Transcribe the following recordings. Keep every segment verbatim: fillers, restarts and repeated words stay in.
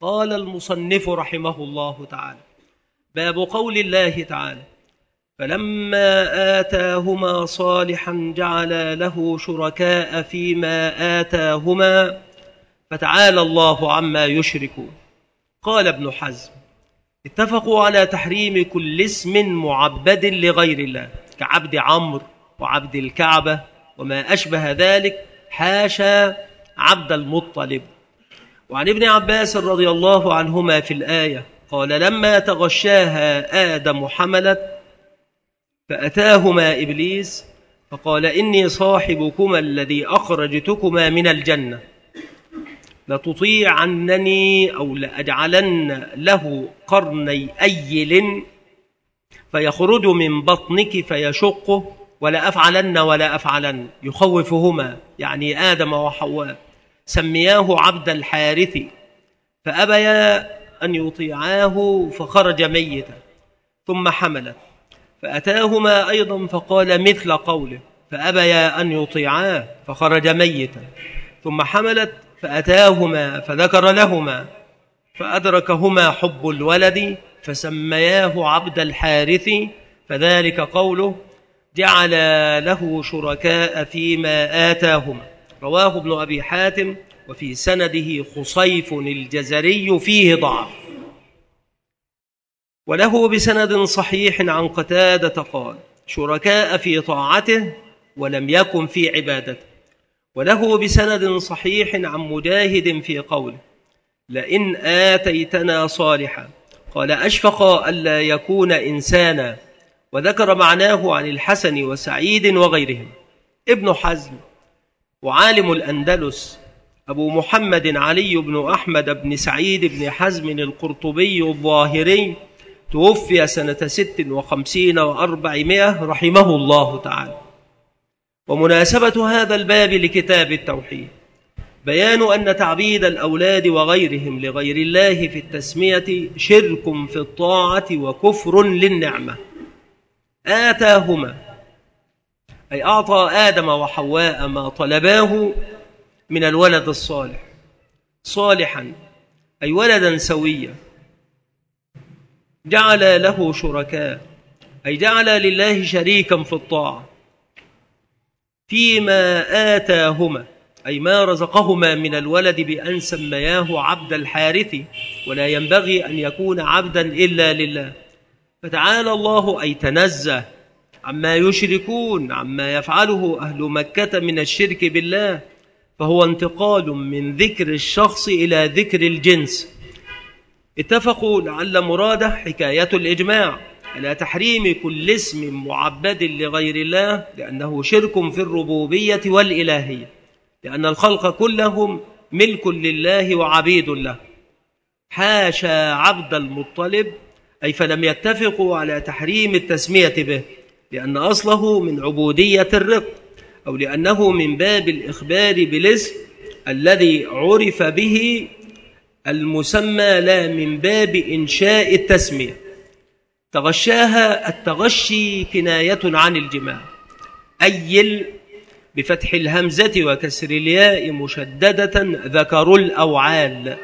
قال المصنف رحمه الله تعالى: باب قول الله تعالى: فلما آتاهما صالحا جعل له شركاء فيما آتاهما فتعالى الله عما يشركون. قال ابن حزم: اتفقوا على تحريم كل اسم معبد لغير الله كعبد عمرو وعبد الكعبة وما أشبه ذلك، حاشا عبد المطلب. وعن ابن عباس رضي الله عنهما في الآية قال: لما تغشاها آدم حملت فأتاهما إبليس فقال: إني صاحبكما الذي أخرجتكما من الجنة، لتطيعنني أو لأجعلن له قرني أيل فيخرج من بطنك فيشقه، ولا أفعلن ولا أفعلن، يخوفهما يعني آدم وحواء. سمياه عبد الحارث فأبيا أن يطيعاه فخرج ميتا، ثم حملت فأتاهما أيضا فقال مثل قوله فأبيا أن يطيعاه فخرج ميتا، ثم حملت فأتاهما فذكر لهما فأدركهما حب الولد فسمياه عبد الحارث، فذلك قوله جعل له شركاء فيما آتاهما. رواه ابن أبي حاتم، وفي سنده خصيف الجزري فيه ضعف، وله بسند صحيح عن قتادة قال: شركاء في طاعته ولم يكن في عبادته. وله بسند صحيح عن مجاهد في قوله: لئن آتيتنا صالحا، قال أشفق ألا يكون إنسانا، وذكر معناه عن الحسن وسعيد وغيرهم. ابن حزم وعالم الأندلس أبو محمد علي بن أحمد بن سعيد بن حزم القرطبي الظاهري توفي سنة ست وخمسين وأربعمائة رحمه الله تعالى. ومناسبة هذا الباب لكتاب التوحيد بيان أن تعبيد الأولاد وغيرهم لغير الله في التسمية شرك في الطاعة وكفر للنعمة. آتاهما أي أعطى آدم وحواء ما طلباه من الولد الصالح، صالحا أي ولدا سويا. جعل له شركاء أي جعل لله شريكا في الطاعة فيما آتاهما أي ما رزقهما من الولد، بأن سمياه عبد الحارث، ولا ينبغي أن يكون عبدا إلا لله. فتعالى الله أي تنزه عما يشركون، عما يفعله أهل مكة من الشرك بالله، فهو انتقال من ذكر الشخص إلى ذكر الجنس. اتفقوا لعل مراده حكاية الإجماع على تحريم كل اسم معبد لغير الله، لأنه شرك في الربوبية والإلهية، لأن الخلق كلهم ملك لله وعبيد له. حاشا عبد المطلب أي فلم يتفقوا على تحريم التسمية به، لأن أصله من عبودية الرق، أو لأنه من باب الإخبار بالاسم الذي عرف به المسمى، لا من باب إنشاء التسمية. تغشاها التغشي كناية عن الجماع. أيل بفتح الهمزة وكسر الياء مشددة ذكر الأوعال.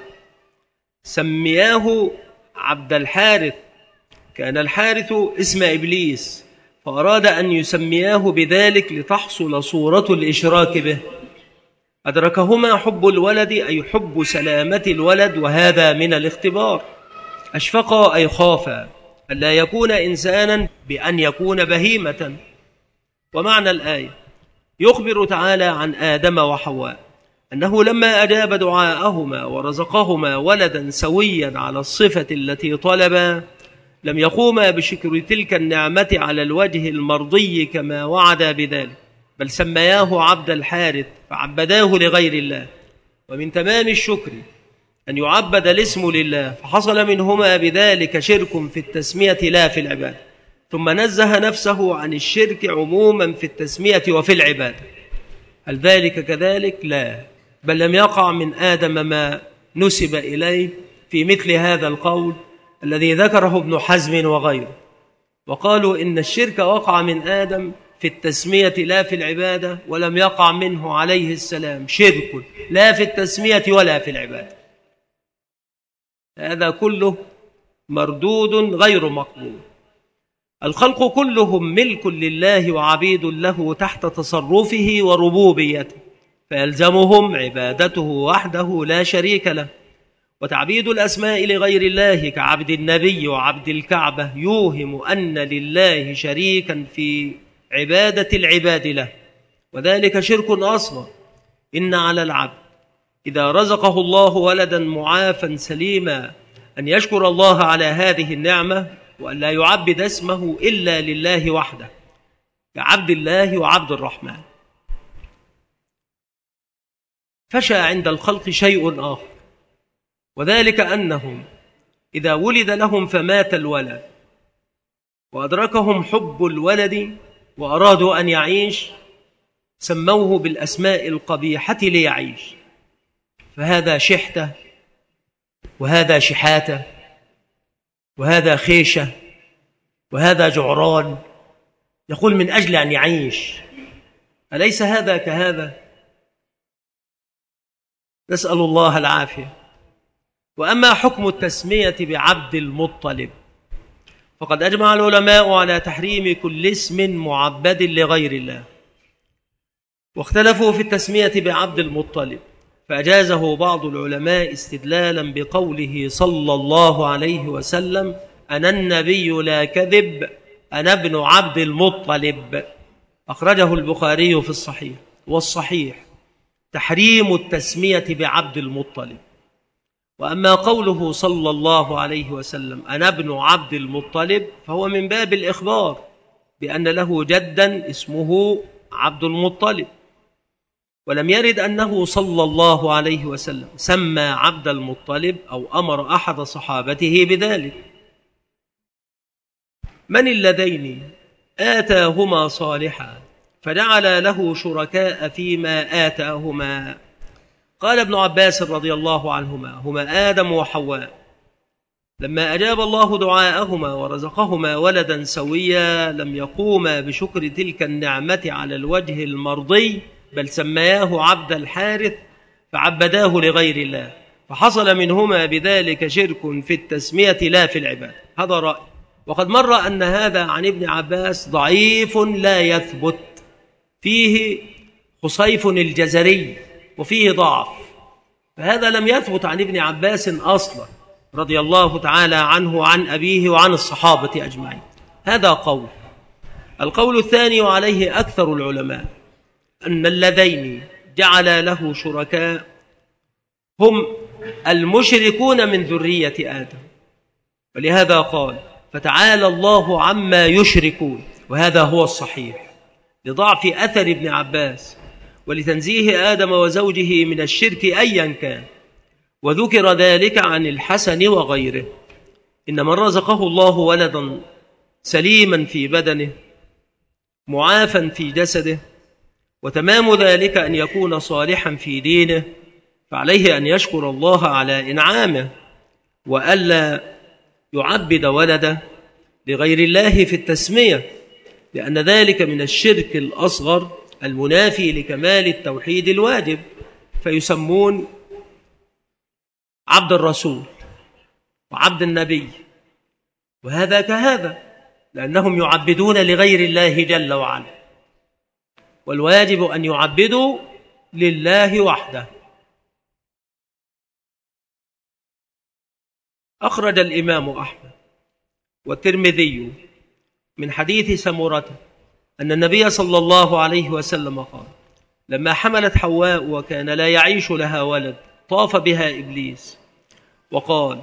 سمياه عبد الحارث، كان الحارث اسم إبليس، فأراد أن يسمياه بذلك لتحصل صورة الإشراك به. أدركهما حب الولد أي حب سلامة الولد، وهذا من الاختبار. أشفقا أي خافا ألا يكون إنسانا بأن يكون بهيمة. ومعنى الآية يخبر تعالى عن آدم وحواء أنه لما أجاب دعاءهما ورزقهما ولدا سويا على الصفة التي طلبا، لم يقوما بشكر تلك النعمة على الوجه المرضي كما وعد بذلك، بل سمياه عبد الحارث فعبداه لغير الله. ومن تمام الشكر أن يعبد الاسم لله، فحصل منهما بذلك شرك في التسمية لا في العبادة، ثم نزه نفسه عن الشرك عموما في التسمية وفي العبادة. هل ذلك كذلك؟ لا، بل لم يقع من آدم ما نسب إليه في مثل هذا القول الذي ذكره ابن حزم وغيره، وقالوا إن الشرك وقع من آدم في التسمية لا في العبادة، ولم يقع منه عليه السلام شرك لا في التسمية ولا في العبادة. هذا كله مردود غير مقبول. الخلق كلهم ملك لله وعبيد له تحت تصرفه وربوبيته، فيلزمهم عبادته وحده لا شريك له. وتعبيد الأسماء لغير الله كعبد النبي وعبد الكعبة يوهم أن لله شريكا في عبادة العباد له، وذلك شرك أصغر. إن على العبد إذا رزقه الله ولدا معافا سليما أن يشكر الله على هذه النعمة، وأن لا يعبد اسمه إلا لله وحده كعبد الله وعبد الرحمن. فشى عند الخلق شيء آخر، وذلك أنهم إذا ولد لهم فمات الولد وأدركهم حب الولد وأرادوا أن يعيش، سموه بالأسماء القبيحة ليعيش، فهذا شحتة وهذا شحاتة وهذا خيشة وهذا جعران، يقول من أجل أن يعيش. أليس هذا كهذا؟ نسأل الله العافية. وأما حكم التسمية بعبد المطلب فقد أجمع العلماء على تحريم كل اسم معبد لغير الله، واختلفوا في التسمية بعبد المطلب، فأجازه بعض العلماء استدلالا بقوله صلى الله عليه وسلم أنا النبي لا كذب أنا ابن عبد المطلب، أخرجه البخاري في الصحيح. والصحيح تحريم التسمية بعبد المطلب. وأما قوله صلى الله عليه وسلم أنا ابن عبد المطلب فهو من باب الإخبار بأن له جدا اسمه عبد المطلب، ولم يرد أنه صلى الله عليه وسلم سمى عبد المطلب أو أمر أحد صحابته بذلك. من اللذين آتاهما صالحا فجعل له شركاء فيما آتاهما؟ قال ابن عباس رضي الله عنهما هما آدم وحواء، لما أجاب الله دعاءهما ورزقهما ولدا سويا لم يقوما بشكر تلك النعمة على الوجه المرضي، بل سمياه عبد الحارث فعبداه لغير الله، فحصل منهما بذلك شرك في التسمية لا في العبادة. هذا رأي، وقد مر أن هذا عن ابن عباس ضعيف لا يثبت، فيه خصيف الجزري وفيه ضعف، فهذا لم يثبت عن ابن عباس أصلا رضي الله تعالى عنه وعن أبيه وعن الصحابة أجمعين. هذا قول. القول الثاني وعليه أكثر العلماء أن اللذين جعل له شركاء هم المشركون من ذرية آدم، ولهذا قال فتعالى الله عما يشركون، وهذا هو الصحيح لضعف أثر ابن عباس ولتنزيه آدم وزوجه من الشرك أيا كان. وذكر ذلك عن الحسن وغيره إن من رزقه الله ولدا سليما في بدنه معافا في جسده وتمام ذلك أن يكون صالحا في دينه، فعليه أن يشكر الله على إنعامه وألا يعبد ولده لغير الله في التسمية، لأن ذلك من الشرك الأصغر المنافي لكمال التوحيد الواجب، فيسمون عبد الرسول وعبد النبي، وهذا كهذا لأنهم يعبدون لغير الله جل وعلا، والواجب أن يعبدوا لله وحده. أخرج الإمام أحمد والترمذي من حديث سمرة أن النبي صلى الله عليه وسلم قال لما حملت حواء وكان لا يعيش لها ولد طاف بها إبليس وقال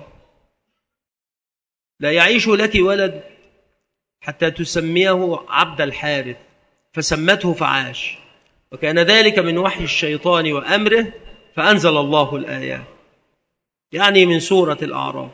لا يعيش لك ولد حتى تسميه عبد الحارث، فسمته فعاش، وكان ذلك من وحي الشيطان وأمره، فأنزل الله الآيات يعني من سورة الأعراف،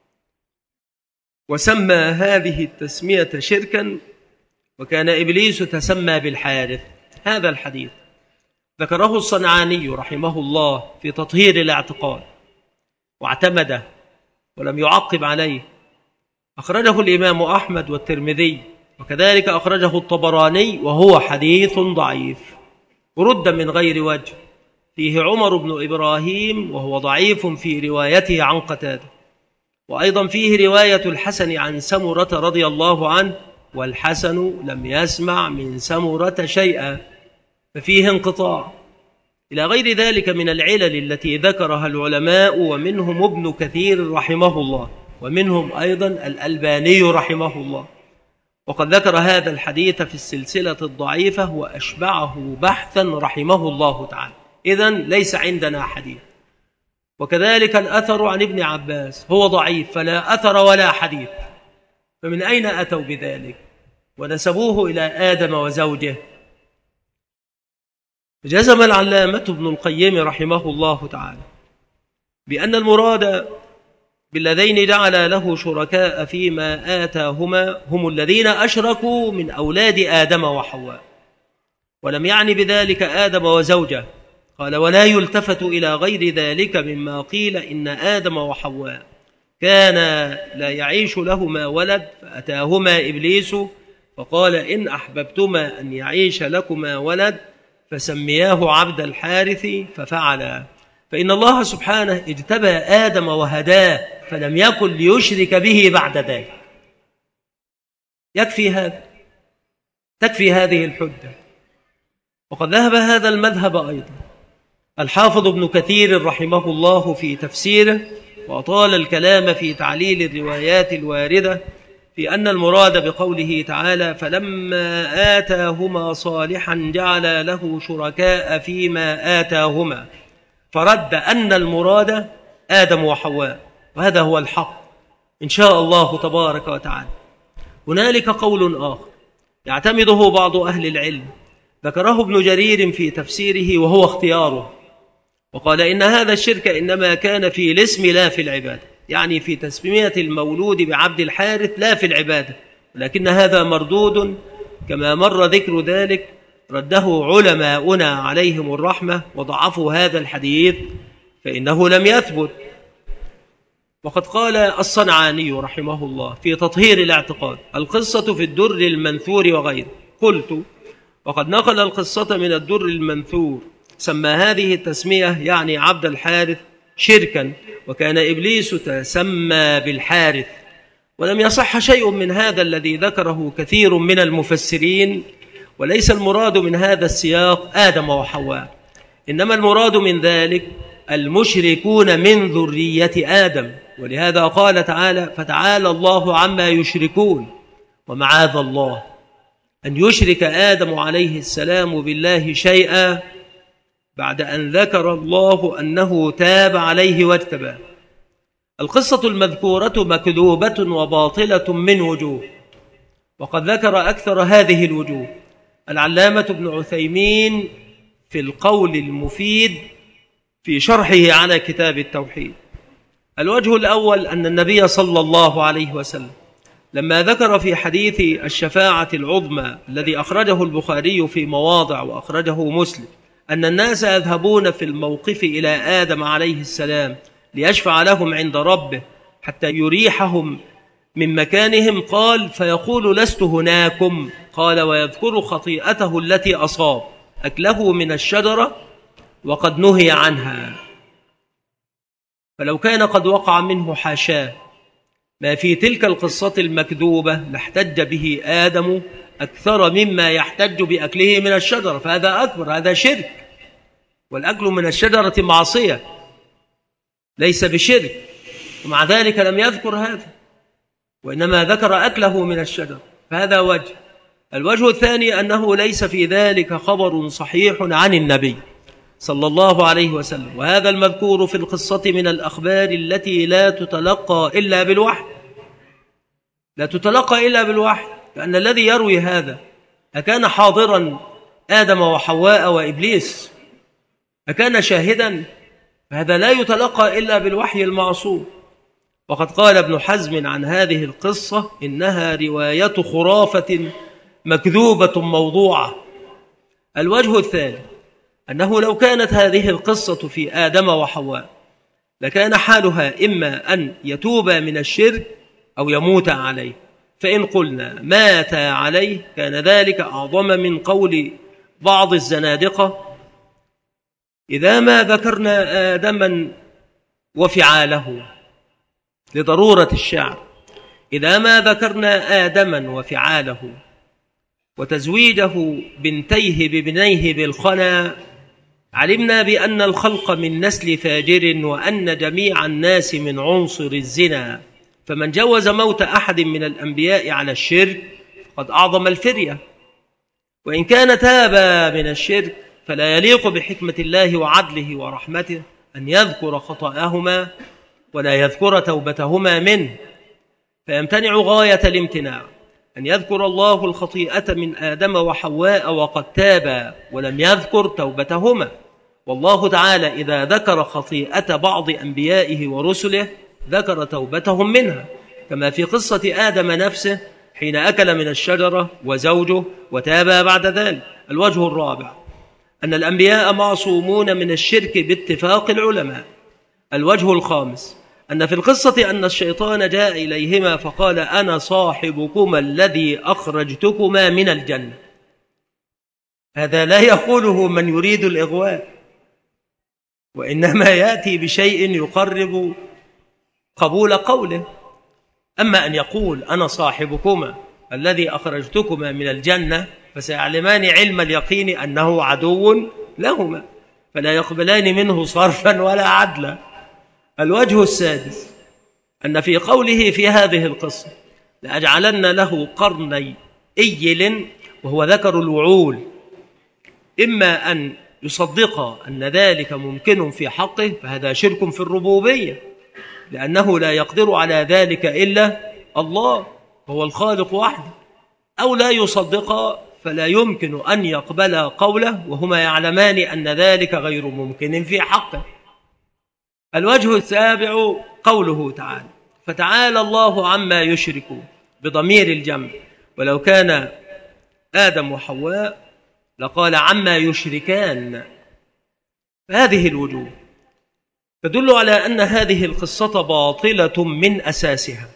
وسمى هذه التسمية شركا، وكان إبليس تسمى بالحارث. هذا الحديث ذكره الصنعاني رحمه الله في تطهير الاعتقاد واعتمده ولم يعقب عليه. أخرجه الإمام أحمد والترمذي، وكذلك أخرجه الطبراني، وهو حديث ضعيف ورد من غير وجه، فيه عمر بن إبراهيم وهو ضعيف في روايته عن قتادة، وأيضا فيه رواية الحسن عن سمرة رضي الله عنه، والحسن لم يسمع من سمرة شيئا، ففيه انقطاع، إلى غير ذلك من العلل التي ذكرها العلماء، ومنهم ابن كثير رحمه الله، ومنهم أيضا الألباني رحمه الله، وقد ذكر هذا الحديث في السلسلة الضعيفة وأشبعه بحثا رحمه الله تعالى. إذن ليس عندنا حديث. وكذلك الأثر عن ابن عباس هو ضعيف، فلا أثر ولا حديث، فمن أين أتوا بذلك ونسبوه إلى آدم وزوجه؟ جزم العلامة ابن القيم رحمه الله تعالى بأن المراد بالذين جعل له شركاء فيما آتاهما هم الذين أشركوا من أولاد آدم وحواء، ولم يعني بذلك آدم وزوجه. قال: ولا يلتفت إلى غير ذلك مما قيل إن آدم وحواء كان لا يعيش لهما ولد، فأتاهما إبليس فقال: إن أحببتما أن يعيش لكما ولد فسمياه عبد الحارث، ففعلا. فإن الله سبحانه اجتبى آدم وهداه، فلم يكن ليشرك به بعد ذلك. يكفي هذا، تكفي هذه الحجة. وقد ذهب هذا المذهب أيضا الحافظ ابن كثير رحمه الله في تفسيره، وأطال الكلام في تعليل الروايات الواردة في أن المراد بقوله تعالى: فلما آتاهما صالحا جعل له شركاء فيما آتاهما، فرد أن المراد آدم وحواء، وهذا هو الحق إن شاء الله تبارك وتعالى. هنالك قول آخر يعتمده بعض أهل العلم، ذكره ابن جرير في تفسيره وهو اختياره، وقال إن هذا الشرك إنما كان في الاسم لا في العبادة، يعني في تسمية المولود بعبد الحارث لا في العبادة، لكن هذا مردود كما مر ذكر ذلك، رده علماؤنا عليهم الرحمة وضعفوا هذا الحديث فإنه لم يثبت. وقد قال الصنعاني رحمه الله في تطهير الاعتقاد: القصة في الدر المنثور وغيره. قلت: وقد نقل القصة من الدر المنثور، سمى هذه التسمية يعني عبد الحارث شركا، وكان إبليس تسمى بالحارث، ولم يصح شيء من هذا الذي ذكره كثير من المفسرين، وليس المراد من هذا السياق آدم وحواء، إنما المراد من ذلك المشركون من ذرية آدم، ولهذا قال تعالى: فتعالى الله عما يشركون. ومعاذ الله أن يشرك آدم عليه السلام بالله شيئا بعد أن ذكر الله أنه تاب عليه واجتباه. القصة المذكورة مكذوبة وباطلة من وجوه، وقد ذكر أكثر هذه الوجوه العلامة ابن عثيمين في القول المفيد في شرحه على كتاب التوحيد. الوجه الأول أن النبي صلى الله عليه وسلم لما ذكر في حديث الشفاعة العظمى الذي أخرجه البخاري في مواضع وأخرجه مسلم أن الناس يذهبون في الموقف إلى آدم عليه السلام ليشفع لهم عند ربه حتى يريحهم من مكانهم، قال: فيقول: لست هناكم. قال: ويذكر خطيئته التي أصاب أكله من الشجرة وقد نهي عنها. فلو كان قد وقع منه حاشاه ما في تلك القصة المكذوبة لاحتج به آدم أكثر مما يحتج بأكله من الشجرة، فهذا أكبر، هذا شرك، والأكل من الشجرة معصية ليس بشرك، ومع ذلك لم يذكر هذا، وإنما ذكر أكله من الشجرة، فهذا وجه. الوجه الثاني أنه ليس في ذلك خبر صحيح عن النبي صلى الله عليه وسلم، وهذا المذكور في القصة من الأخبار التي لا تتلقى إلا بالوحي، لا تتلقى إلا بالوحي، لأن الذي يروي هذا أكان حاضرا آدم وحواء وإبليس؟ أكان شاهدا؟ فهذا لا يتلقى إلا بالوحي المعصوم. وقد قال ابن حزم عن هذه القصة إنها رواية خرافة مكذوبة موضوعة. الوجه الثاني أنه لو كانت هذه القصة في آدم وحواء لكان حالها إما أن يتوبا من الشرك أو يموت عليه، فإن قلنا مات عليه كان ذلك أعظم من قول بعض الزنادقة: إذا ما ذكرنا آدما وفعاله لضرورة الشعر: إذا ما ذكرنا آدما وفعاله وتزويجه بنتيه ببنيه بالخنا، علمنا بأن الخلق من نسل فاجر، وأن جميع الناس من عنصر الزنا، فمن جوز موت أحد من الأنبياء على الشرك قد أعظم الفرية. وإن كان تاب من الشرك فلا يليق بحكمة الله وعدله ورحمته أن يذكر خطأهما ولا يذكر توبتهما منه، فيمتنع غاية الامتناع أن يذكر الله الخطيئة من آدم وحواء وقد تابا ولم يذكر توبتهما. والله تعالى إذا ذكر خطيئة بعض أنبيائه ورسله ذكر توبتهم منها، كما في قصة آدم نفسه حين أكل من الشجرة وزوجه وتابا بعد ذلك. الوجه الرابع أن الأنبياء معصومون من الشرك باتفاق العلماء. الوجه الخامس أن في القصة أن الشيطان جاء إليهما فقال: أنا صاحبكما الذي أخرجتكما من الجنة. هذا لا يقوله من يريد الإغواء، وإنما يأتي بشيء يقرب قبول قوله. أما أن يقول: أنا صاحبكما الذي أخرجتكما من الجنة، فسيعلمان علم اليقين أنه عدو لهما، فلا يقبلان منه صرفا ولا عدلا. الوجه السادس أن في قوله في هذه القصة: لأجعلن له قرني إيل، وهو ذكر الوعول، إما أن يصدق أن ذلك ممكن في حقه فهذا شرك في الربوبية، لأنه لا يقدر على ذلك إلا الله، هو الخالق وحده، أو لا يصدق فلا يمكن أن يقبل قوله، وهما يعلمان أن ذلك غير ممكن في حقه. الوجه السابع قوله تعالى: فتعالى الله عما يشركون، بضمير الجمع، ولو كان آدم وحواء لقال عما يشركان. فهذه الوجوه تدل على أن هذه القصة باطلة من أساسها،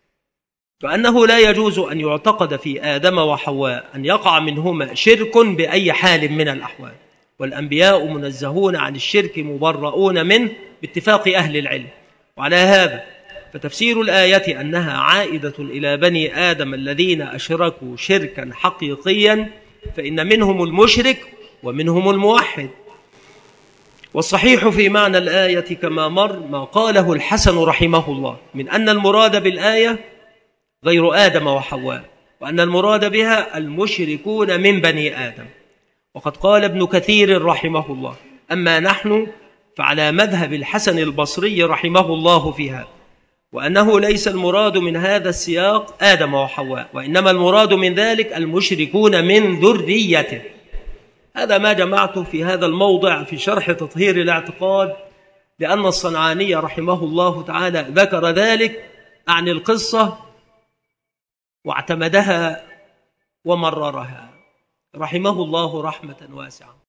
وأنه لا يجوز أن يعتقد في آدم وحواء أن يقع منهما شرك بأي حال من الأحوال، والأنبياء منزهون عن الشرك مبرؤون منه باتفاق أهل العلم. وعلى هذا فتفسير الآية أنها عائدة إلى بني آدم الذين أشركوا شركا حقيقيا، فإن منهم المشرك ومنهم الموحد. والصحيح في معنى الآية كما مر ما قاله الحسن رحمه الله من أن المراد بالآية غير آدم وحواء، وأن المراد بها المشركون من بني آدم. وقد قال ابن كثير رحمه الله: أما نحن فعلى مذهب الحسن البصري رحمه الله فيها، وأنه ليس المراد من هذا السياق آدم وحواء، وإنما المراد من ذلك المشركون من ذريته. هذا ما جمعته في هذا الموضع في شرح تطهير الاعتقاد، لأن الصنعاني رحمه الله تعالى ذكر ذلك عن القصة واعتمدها ومررها رحمه الله رحمة واسعة.